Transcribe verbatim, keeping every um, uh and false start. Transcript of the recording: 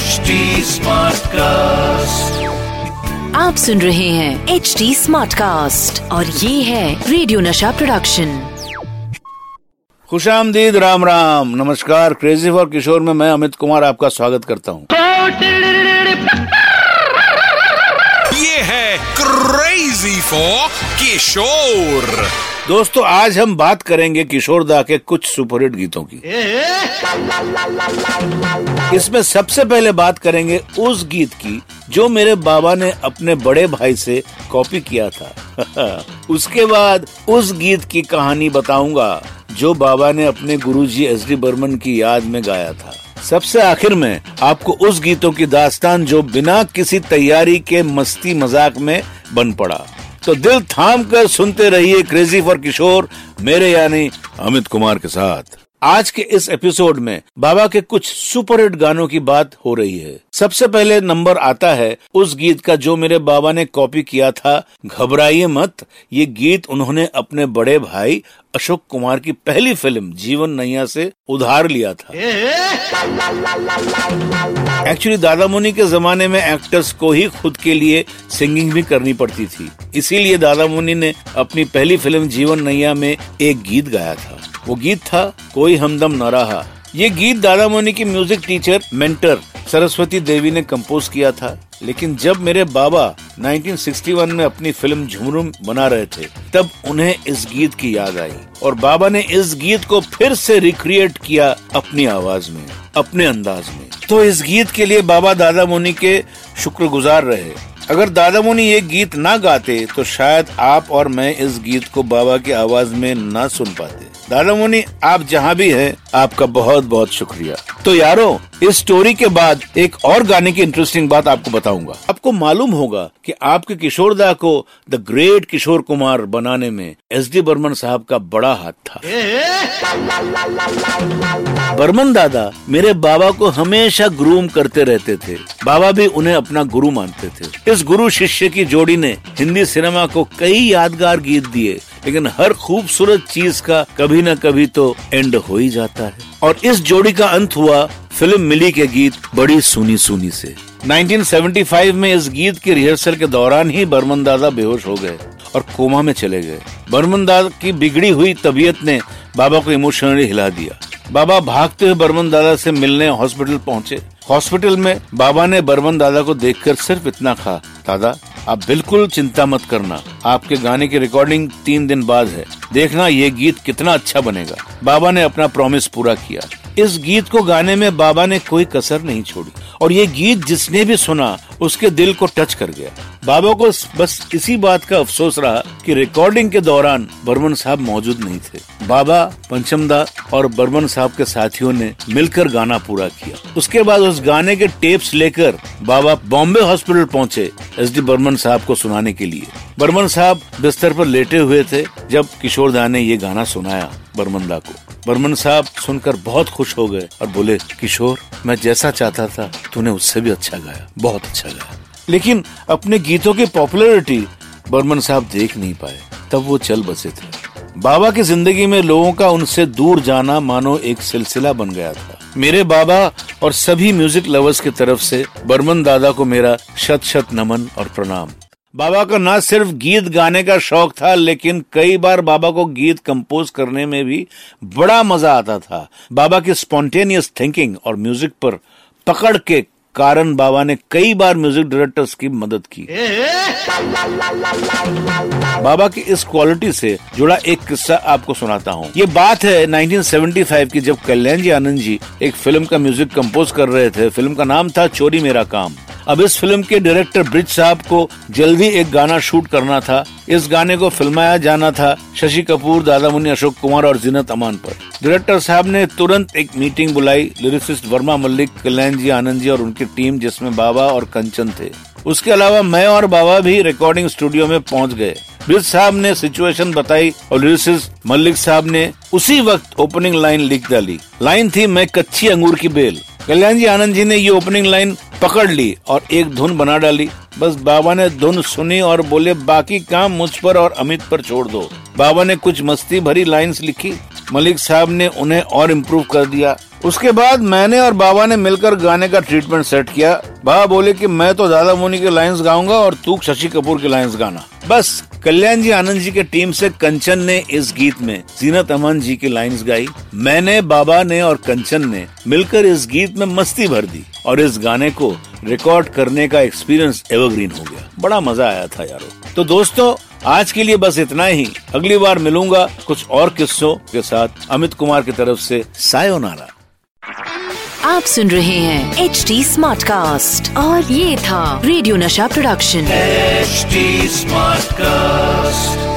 H D smart cast, आप सुन रहे हैं एच डी स्मार्ट कास्ट और ये है रेडियो नशा प्रोडक्शन। खुशामदीद, राम राम, नमस्कार। क्रेजी फॉर किशोर में मैं अमित कुमार आपका स्वागत करता हूँ। ये है क्रेजी फॉर किशोर। दोस्तों, आज हम बात करेंगे किशोर दा के कुछ सुपरहिट गीतों की। इसमें सबसे पहले बात करेंगे उस गीत की जो मेरे बाबा ने अपने बड़े भाई से कॉपी किया था। उसके बाद उस गीत की कहानी बताऊंगा जो बाबा ने अपने गुरुजी एस डी बर्मन की याद में गाया था। सबसे आखिर में आपको उस गीतों की दास्तान जो बिना किसी तैयारी के मस्ती मजाक में बन पड़ा। तो दिल थाम कर सुनते रहिए क्रेजी फॉर किशोर, मेरे यानी अमित कुमार के साथ। आज के इस एपिसोड में बाबा के कुछ सुपरहिट गानों की बात हो रही है। सबसे पहले नंबर आता है उस गीत का जो मेरे बाबा ने कॉपी किया था, घबराइए मत। ये गीत उन्होंने अपने बड़े भाई अशोक कुमार की पहली फिल्म जीवन नैया से उधार लिया था। एक्चुअली दादा मुनि के जमाने में एक्टर्स को ही खुद के लिए सिंगिंग भी करनी पड़ती थी, इसीलिए दादा मुनि ने अपनी पहली फिल्म जीवन नैया में एक गीत गाया था। वो गीत था कोई हमदम न रहा। ये गीत दादा मुनि की music teacher mentor Saraswati Devi ने कंपोज किया था, लेकिन जब मेरे बाबा उन्नीस सौ इकसठ में अपनी फिल्म झुमरुम बना रहे थे तब उन्हें इस गीत की याद आई और बाबा ने इस गीत को फिर से रिक्रिएट किया अपनी आवाज में, अपने अंदाज में। तो इस गीत के लिए बाबा दादा मुनि के शुक्रगुजार रहे। अगर दादा मुनि ये गीत ना गाते तो शायद आप और मैं इस गीत को बाबा की आवाज में ना सुन पाते। दादा मुनि, आप जहाँ भी हैं, आपका बहुत बहुत शुक्रिया। तो यारो, इस स्टोरी के बाद एक और गाने की इंटरेस्टिंग बात आपको बताऊंगा। आपको मालूम होगा कि आपके किशोर दा को द ग्रेट किशोर कुमार बनाने में एस डी बर्मन साहब का बड़ा हाथ था। बर्मन दादा मेरे बाबा को हमेशा ग्रूम करते रहते थे। बाबा भी उन्हें अपना गुरु मानते थे। इस गुरु शिष्य की जोड़ी ने हिंदी सिनेमा को कई यादगार गीत दिए, लेकिन हर खूबसूरत चीज का कभी न कभी तो एंड हो ही जाता है। और इस जोड़ी का अंत हुआ फिल्म मिली के गीत बड़ी सुनी सुनी से। उन्नीस सौ पचहत्तर में इस गीत की रिहर्सल के दौरान ही बर्मन दादा बेहोश हो गए और कोमा में चले गए। बर्मन दादा की बिगड़ी हुई तबीयत ने बाबा को इमोशनली हिला दिया। बाबा भागते हुए बर्मन दादा से मिलने हॉस्पिटल पहुंचे। हॉस्पिटल में बाबा ने बर्मन दादा को देखकर सिर्फ इतना कहा, दादा आप बिल्कुल चिंता मत करना, आपके गाने की रिकॉर्डिंग तीन दिन बाद है, देखना ये गीत कितना अच्छा बनेगा। बाबा ने अपना प्रॉमिस पूरा किया। इस गीत को गाने में बाबा ने कोई कसर नहीं छोड़ी और ये गीत जिसने भी सुना उसके दिल को टच कर गया। बाबा को बस इसी बात का अफसोस रहा कि रिकॉर्डिंग के दौरान बर्मन साहब मौजूद नहीं थे। बाबा, पंचमदा और बर्मन साहब के साथियों ने मिलकर गाना पूरा किया। उसके बाद उस गाने के टेप्स लेकर बाबा बॉम्बे हॉस्पिटल पहुंचे एस डी बर्मन साहब को सुनाने के लिए। बर्मन साहब बिस्तर पर लेटे हुए थे जब किशोर दा ने ये गाना सुनाया बर्मन दा को। बर्मन साहब सुनकर बहुत खुश हो गए और बोले, किशोर, मैं जैसा चाहता था तूने उससे भी अच्छा गाया, बहुत अच्छा गाया। लेकिन अपने गीतों की पॉपुलैरिटी बर्मन साहब देख नहीं पाए, तब वो चल बसे थे। बाबा की जिंदगी में लोगों का उनसे दूर जाना मानो एक सिलसिला बन गया था। मेरे बाबा और सभी म्यूजिक लवर्स की तरफ से बर्मन दादा को मेरा शत शत नमन और प्रणाम। बाबा का ना सिर्फ गीत गाने का शौक था, लेकिन कई बार बाबा को गीत कंपोज करने में भी बड़ा मजा आता था। बाबा की स्पॉन्टेनियस थिंकिंग और म्यूजिक पर पकड़ के कारण बाबा ने कई बार म्यूजिक डायरेक्टर्स की मदद की। बाबा की इस क्वालिटी से जुड़ा एक किस्सा आपको सुनाता हूँ। ये बात है उन्नीस सौ पचहत्तर की, जब कल्याण जी आनंद जी एक फिल्म का म्यूजिक कंपोज कर रहे थे। फिल्म का नाम था चोरी मेरा काम। अब इस फिल्म के डायरेक्टर ब्रिज साहब को जल्दी एक गाना शूट करना था। इस गाने को फिल्माया जाना था शशि कपूर, दादा मुनि, अशोक कुमार और जीनत अमान पर। डायरेक्टर साहब ने तुरंत एक मीटिंग बुलाई। लिरिसिस्ट वर्मा मल्लिक, कल्याण जी आनंद जी और उनकी टीम, जिसमें बाबा और कंचन थे। उसके अलावा मैं और बाबा भी रिकॉर्डिंग स्टूडियो में पहुंच गए। ब्रिज साहब ने सिचुएशन बताई और लिरिसिस्ट मल्लिक साहब ने उसी वक्त ओपनिंग लाइन लिख डाली। लाइन थी, मैं कच्ची अंगूर की बेल। कल्याण जी आनंद जी ने ये ओपनिंग लाइन पकड़ ली और एक धुन बना डाली। बस बाबा ने धुन सुनी और बोले, बाकी काम मुझ पर और अमित पर छोड़ दो। बाबा ने कुछ मस्ती भरी लाइंस लिखी, मलिक साहब ने उन्हें और इम्प्रूव कर दिया। उसके बाद मैंने और बाबा ने मिलकर गाने का ट्रीटमेंट सेट किया। बाबा बोले कि मैं तो दादा मुनि के लाइंस गाऊंगा और तू शशि कपूर के लाइंस गाना। बस कल्याण जी आनंद जी के टीम से कंचन ने इस गीत में जीनत अमन जी की लाइंस गाई। मैंने, बाबा ने और कंचन ने मिलकर इस गीत में मस्ती भर दी और इस गाने को रिकॉर्ड करने का एक्सपीरियंस एवरग्रीन हो गया। बड़ा मजा आया था यारो। तो दोस्तों, आज के लिए बस इतना ही। अगली बार मिलूंगा कुछ और किस्सों के साथ। अमित कुमार की तरफ से सायोनारा। आप सुन रहे हैं एच डी स्मार्ट कास्ट और ये था radio Nasha production. H D smart cast.